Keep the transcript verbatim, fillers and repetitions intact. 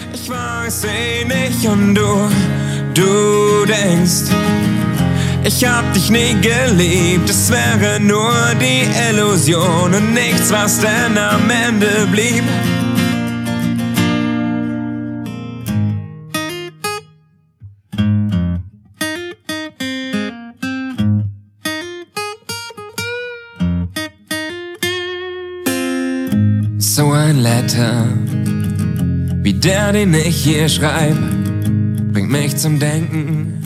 Ich weiß eh nicht und du, du denkst, ich hab dich nie geliebt, es wäre nur die Illusion und nichts, was denn am Ende blieb. So ein Letter wie der, den ich hier schreib, bringt mich zum Denken.